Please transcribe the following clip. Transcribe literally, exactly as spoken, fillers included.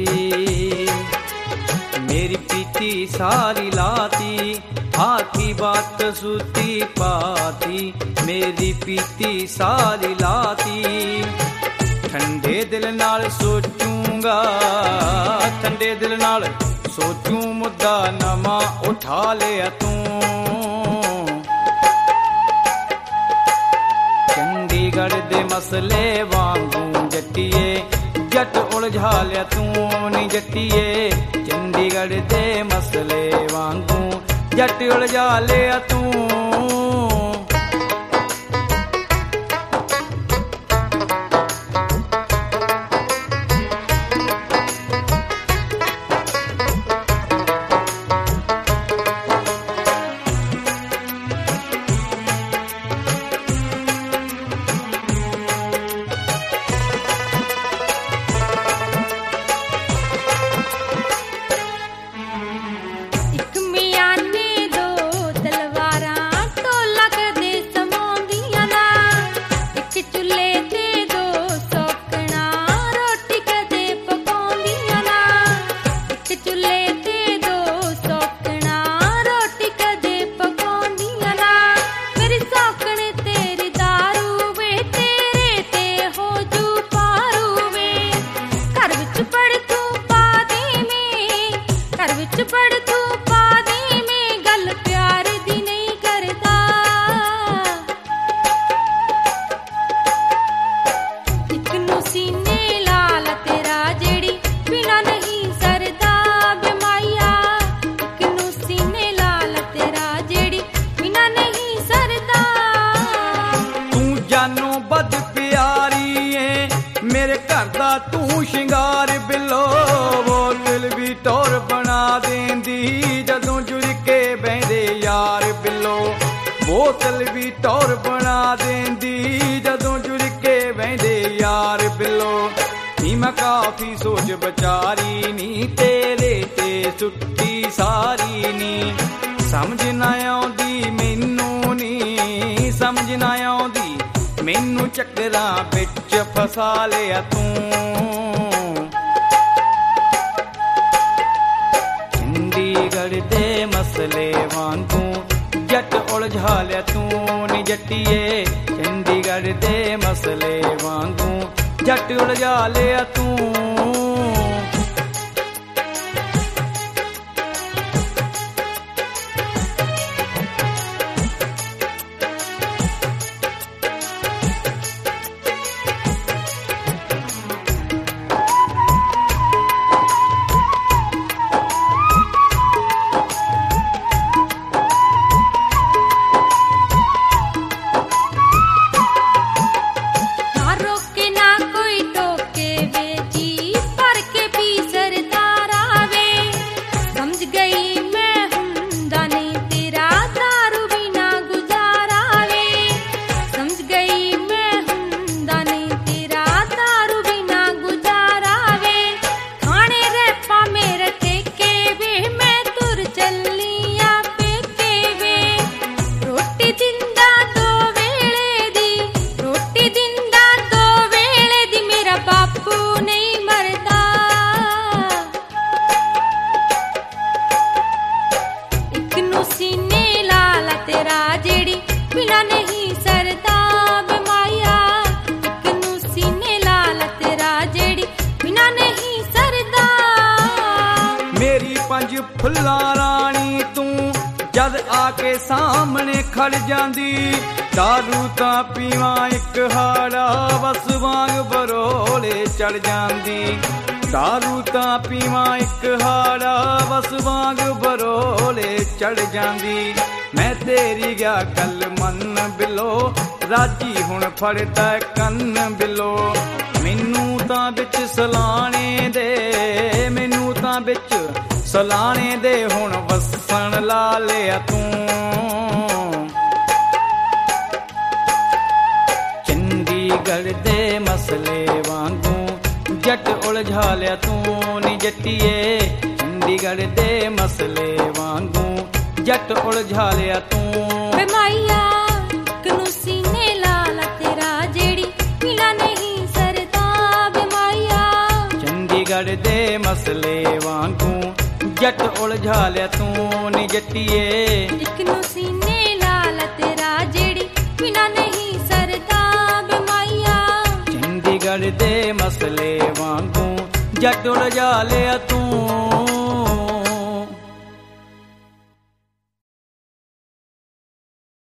मेरी पीती सारी लाती, आखी बात सूती पाती, मेरी पीती सारी लाती। ठंडे दिल नाल सोचूंगा, ठंडे दिल नाल सोचूं, मुद्दा नवा उठा लिया तू। चंडीगढ़ दे मसले वांगू जट्टिए, जट उलझा लिया तू नी जट्टिए। चंडीगढ़ दे मसले वांगू जट उलझा लिया तू। तू शिंगार बिलो, बोतल भी टोर बना देंदी जदों जुड़ के बहदे यार बिलो। बोतल भी टोर बना देंदी जदों जुड़ के बहदे यार बिलो। नी मैं काफी सोच बचारी नी, तेरे ते सुट्टी सारी नी। समझ ना आउंदी मैनू नी, समझ ना आउंदी मैनू, चक्करां विच फसा लिया तू। चंडीगढ़ दे मसले वांगू जट उलझा लिया तू नी जट्टिए। चंडीगढ़ दे मसले वांगू जट उलझा लिया तू। फुल्ला रानी तू जद आके सामने खड़ जांदी। दारू तां पीवां एक हाड़ा, बस वांग बरोले चढ़ जांदी। दारू तां पीवां एक हाड़ा, बस वांग बरोले चढ़ जांदी। मैं तेरी गया गल मन बिलो, राजी हुण फड़दा कन्न बिलो। मैनू तां बिच सलाने दे, मैनू तां बिच सलाने दे, हुण वसन ला लिया तू। चंडीगढ़ दे मसले वांगू जट उलझा लिया तू नी जट्टिए। चंडीगढ़ दे मसले वांगू जट उलझा लिया तू। वे माइया कनू सीने लाला तेरा जेड़ी पीड़ा नहीं सरदा। वे माइया चंडीगढ़ दे मसले ਉਲਝਾ ਲਿਆ ਤੂੰ ਨੀ ਜੱਟੀਏ। ਇੱਕ ਨੂੰ ਸੀਨੇ ਲਾਲ ਤੇਰਾ ਜਿਹੜੀ ਬਿਨਾ ਨਹੀਂ ਸਰਦਾ ਬੇ ਮਾਇਆ। ਚੰਡੀਗੜ੍ਹ ਦੇ ਮਸਲੇ ਵਾਂਗੂ ਜੱਟ ਉਲਝਾ ਲਿਆ ਤੂੰ